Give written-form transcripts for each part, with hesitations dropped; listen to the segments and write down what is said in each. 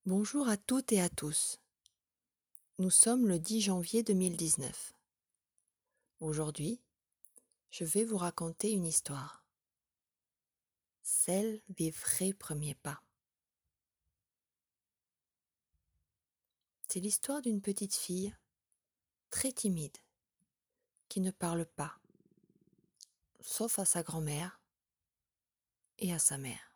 Bonjour à toutes et à tous. Nous sommes le 10 janvier 2019. Aujourd'hui, je vais vous raconter une histoire. Celle des vrais premiers pas. C'est l'histoire d'une petite fille très timide qui ne parle pas, sauf à sa grand-mère et à sa mère.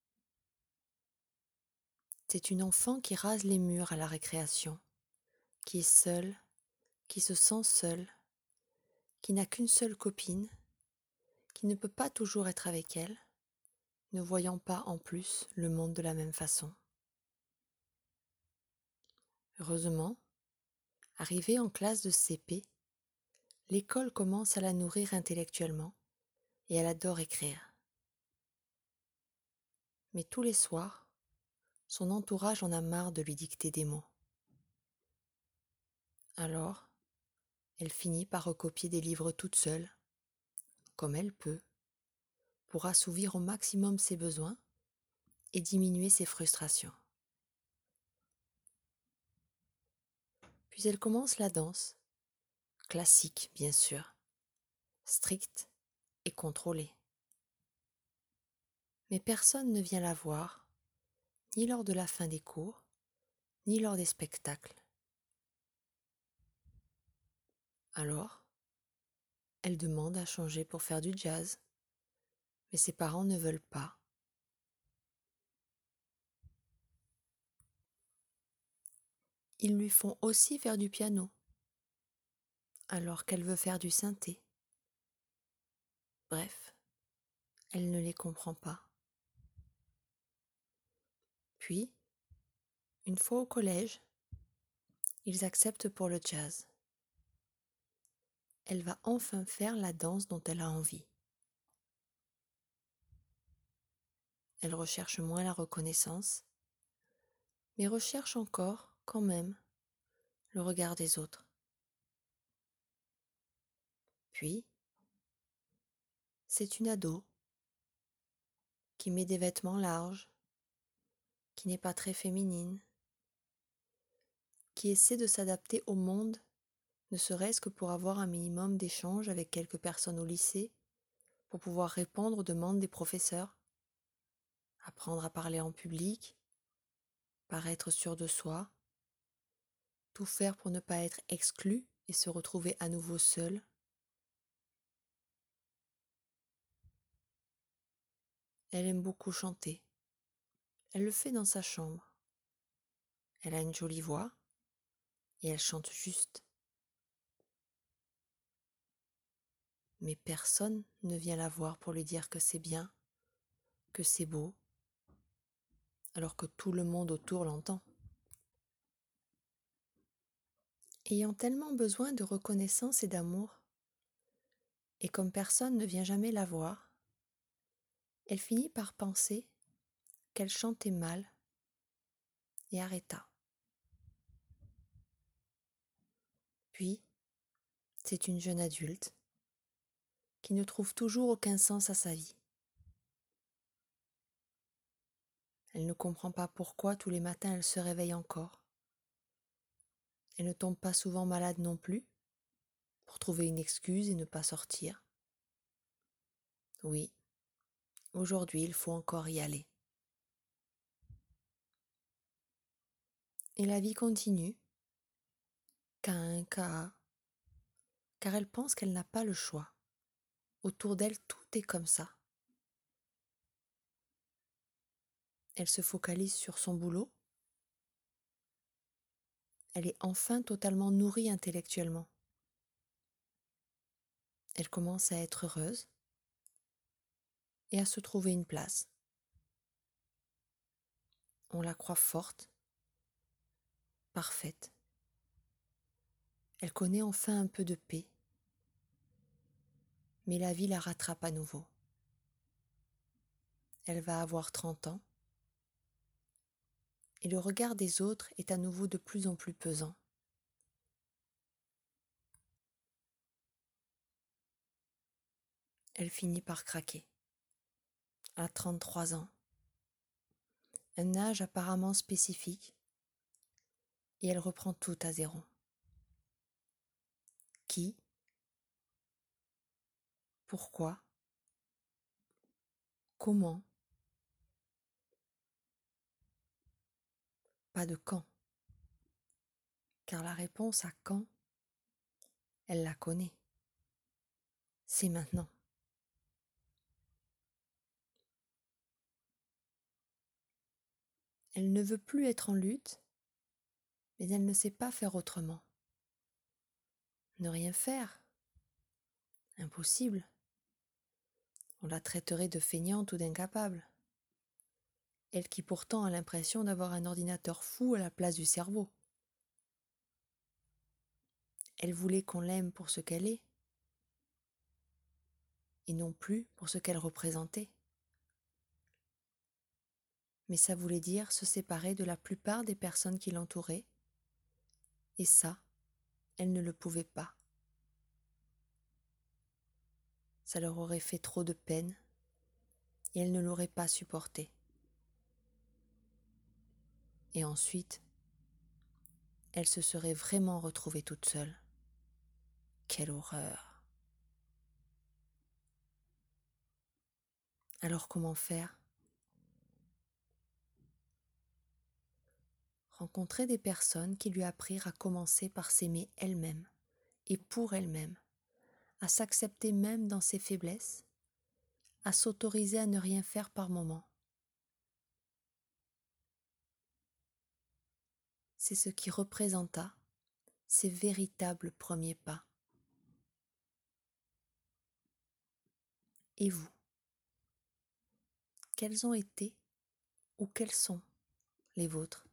C'est une enfant qui rase les murs à la récréation, qui est seule, qui se sent seule, qui n'a qu'une seule copine, qui ne peut pas toujours être avec elle, ne voyant pas en plus le monde de la même façon. Heureusement, arrivée en classe de CP, l'école commence à la nourrir intellectuellement et elle adore écrire. Mais tous les soirs, son entourage en a marre de lui dicter des mots. Alors, elle finit par recopier des livres toute seule, comme elle peut, pour assouvir au maximum ses besoins et diminuer ses frustrations. Puis elle commence la danse, classique bien sûr, stricte et contrôlée. Mais personne ne vient la voir, ni lors de la fin des cours, ni lors des spectacles. Alors, elle demande à changer pour faire du jazz, mais ses parents ne veulent pas. Ils lui font aussi faire du piano, alors qu'elle veut faire du synthé. Bref, elle ne les comprend pas. Puis, une fois au collège, ils acceptent pour le jazz. Elle va enfin faire la danse dont elle a envie. Elle recherche moins la reconnaissance, mais recherche encore, quand même, le regard des autres. Puis, c'est une ado qui met des vêtements larges, qui n'est pas très féminine, qui essaie de s'adapter au monde, ne serait-ce que pour avoir un minimum d'échanges avec quelques personnes au lycée, pour pouvoir répondre aux demandes des professeurs, apprendre à parler en public, paraître sûr de soi, tout faire pour ne pas être exclu et se retrouver à nouveau seul. Elle aime beaucoup chanter. Elle le fait dans sa chambre. Elle a une jolie voix et elle chante juste. Mais personne ne vient la voir pour lui dire que c'est bien, que c'est beau, alors que tout le monde autour l'entend. Ayant tellement besoin de reconnaissance et d'amour, et comme personne ne vient jamais la voir, elle finit par penser qu'elle chantait mal et arrêta. Puis, c'est une jeune adulte qui ne trouve toujours aucun sens à sa vie. Elle ne comprend pas pourquoi tous les matins elle se réveille encore. Elle ne tombe pas souvent malade non plus, pour trouver une excuse et ne pas sortir. Oui, aujourd'hui il faut encore y aller. Et la vie continue, qu'à un cas, car elle pense qu'elle n'a pas le choix. Autour d'elle, tout est comme ça. Elle se focalise sur son boulot. Elle est enfin totalement nourrie intellectuellement. Elle commence à être heureuse et à se trouver une place. On la croit forte, parfaite. Elle connaît enfin un peu de paix. Mais la vie la rattrape à nouveau. Elle va avoir 30 ans et le regard des autres est à nouveau de plus en plus pesant. Elle finit par craquer. À 33 ans, un âge apparemment spécifique, et elle reprend tout à zéro. Qui? Pourquoi? Comment? Pas de quand. Car la réponse à quand, elle la connaît. C'est maintenant. Elle ne veut plus être en lutte, mais elle ne sait pas faire autrement. Ne rien faire? Impossible. On la traiterait de feignante ou d'incapable. Elle qui pourtant a l'impression d'avoir un ordinateur fou à la place du cerveau. Elle voulait qu'on l'aime pour ce qu'elle est, et non plus pour ce qu'elle représentait. Mais ça voulait dire se séparer de la plupart des personnes qui l'entouraient, et ça, elle ne le pouvait pas. Ça leur aurait fait trop de peine, et elle ne l'aurait pas supporté. Et ensuite, elle se serait vraiment retrouvée toute seule. Quelle horreur! Alors comment faire? Rencontrer des personnes qui lui apprirent à commencer par s'aimer elle-même et pour elle-même, à s'accepter même dans ses faiblesses, à s'autoriser à ne rien faire par moments. C'est ce qui représenta ses véritables premiers pas. Et vous, quels ont été ou quels sont les vôtres?